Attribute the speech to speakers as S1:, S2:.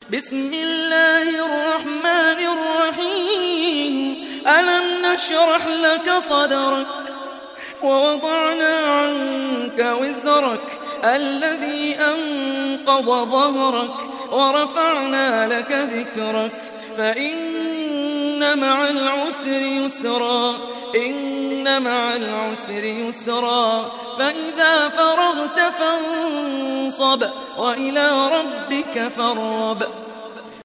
S1: بسم الله الرحمن الرحيم. ألم نشرح لك صدرك ووضعنا عنك وزرك الذي أنقض ظهرك ورفعنا لك ذكرك فإن مع العسر يسرا إن مع العسر يسرا فإذا فرغت فانصب وإلى ربك فارغب